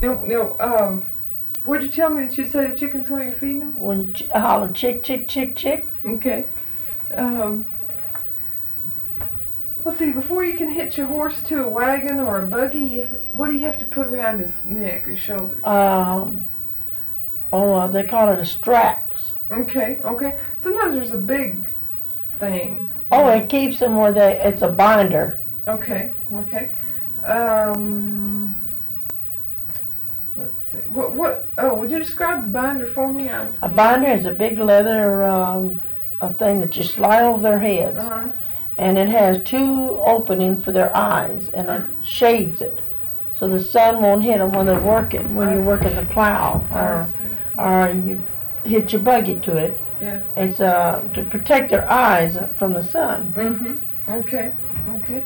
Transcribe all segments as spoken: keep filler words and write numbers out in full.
No, no, um, what'd you tell me that you say the chickens while you're feeding them? When you ch- holler chick, chick, chick, chick. Okay. Um, let's see, before you can hitch your horse to a wagon or a buggy, you, what do you have to put around his neck or shoulders? Um, oh, uh, they call it a straps. Okay, okay. Sometimes there's a big thing. Oh, it keeps them where they, it's a binder. Okay, okay. Um, let's see. What, what, oh, would you describe the binder for me? I, A binder is a big leather um, a thing that you slide over their heads. uh-huh. And it has two openings for their eyes, and it shades it. So the sun won't hit them when they're working, when you're working the plow, or, or you hit your buggy to it. Yeah. It's uh, to protect their eyes from the sun. Mm-hmm. Okay, okay.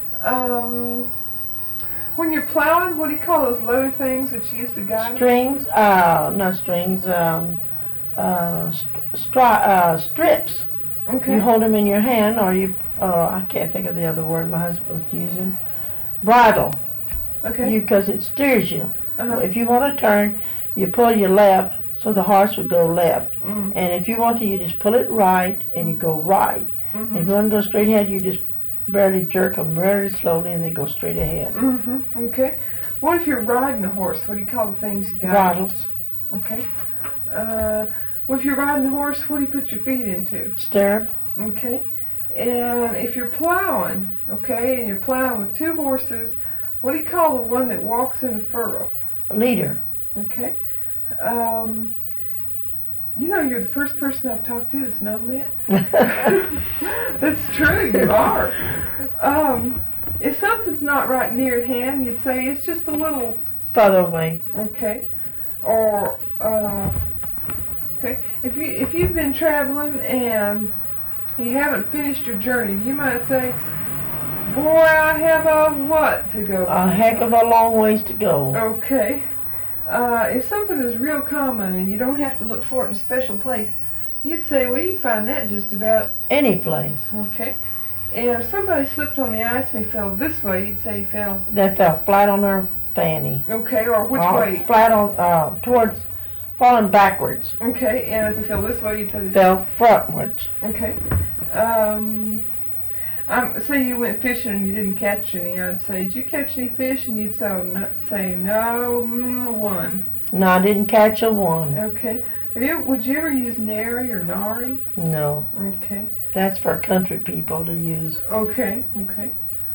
Um, when you're plowing, what do you call those leather things that you use to guide them? Strings, uh, not strings, um, uh, st- stri- uh, strips. Okay. You hold them in your hand, or you, uh, I can't think of the other word my husband was using. Bridle. Okay. You, because it steers you. Uh-huh. If you want to turn, you pull your left, so the horse would go left. Mm-hmm. And if you want to, you just pull it right, and you go right. Mm-hmm. If you want to go straight ahead, you just barely jerk them very slowly, and they go straight ahead. Mm-hmm. Okay. What if you're riding a horse? What do you call the things you got? Bridles. Okay. Uh, well, if you're riding a horse, what do you put your feet into? Stirrup. Okay. And if you're plowing, okay, and you're plowing with two horses, what do you call the one that walks in the furrow? Leader. Okay. Um, you know, you're the first person I've talked to that's known that. That's true, you are. Um, if something's not right near at hand, you'd say it's just a little... Further away. Okay. Or, uh, okay, if, you, if you've been traveling and you haven't finished your journey, you might say, boy, I have a what to go. A heck of a long ways to go. Okay. Uh, if something is real common and you don't have to look for it in a special place, you'd say, well, you can find that just about any place. Okay. And if somebody slipped on the ice and he fell this way, you'd say he fell. They fell flat on their fanny. Okay, or which or way? Flat on, uh, towards, falling backwards. Okay, and if they fell this way, you'd say they fell frontwards. Okay. Um, um, say you went fishing and you didn't catch any, I'd say, did you catch any fish? And you'd say, no, say no, mm, one. No, I didn't catch a one. Okay. Have you, would you ever use nary or nari? No. Okay. That's for country people to use. Okay, okay.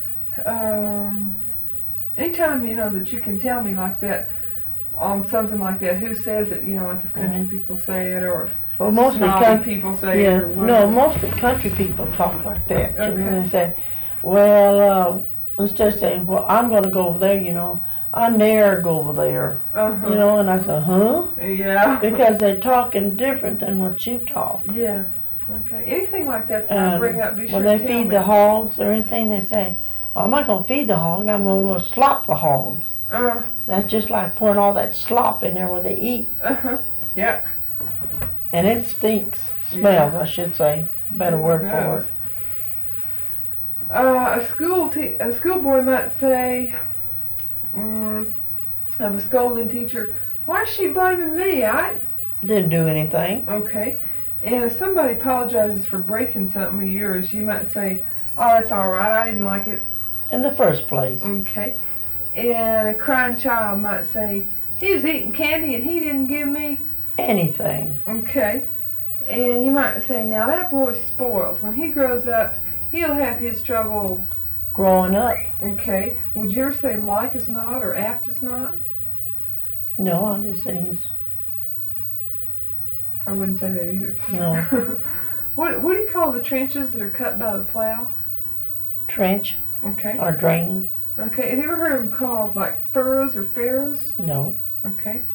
Um, anytime, you know, that you can tell me like that, on something like that, who says it, you know, like if country Mm-hmm. people say it, or if well, mostly snobby country people say yeah, it, or no, whatever. mostly country people talk like that. Okay. And they say, well, uh, let's just say, well, I'm going to go over there, you know. I ne'er go over there, Uh-huh. you know, and I said, huh? Yeah. Because they're talking different than what you talk. Yeah. Okay. Anything like that that I Um, bring up, be sure when they to tell feed me. the hogs or anything, they say, well, I'm not going to feed the hog, I'm going to slop the hogs. Uh, That's just like pouring all that slop in there where they eat. uh-huh. Yuck. And it stinks. Smells, Yeah. I should say. Better It word for does. it. Uh, a school te- a schoolboy might say, um, of a scolding teacher, why is she blaming me? I Didn't do anything. Okay. And if somebody apologizes for breaking something of yours, you might say, oh, that's all right, I didn't like it. In the first place. Okay. And a crying child might say, he was eating candy and he didn't give me. Anything. Okay. And you might say, now that boy's spoiled. When he grows up, he'll have his trouble. Growing up. Okay. Would you ever say like as not or apt as not? No, I'm just saying he's... I wouldn't say that either. No. what What do you call the trenches that are cut by the plow? Trench. Okay. Or drain. Okay. Have you ever heard them called like furrows or farrows? No. Okay.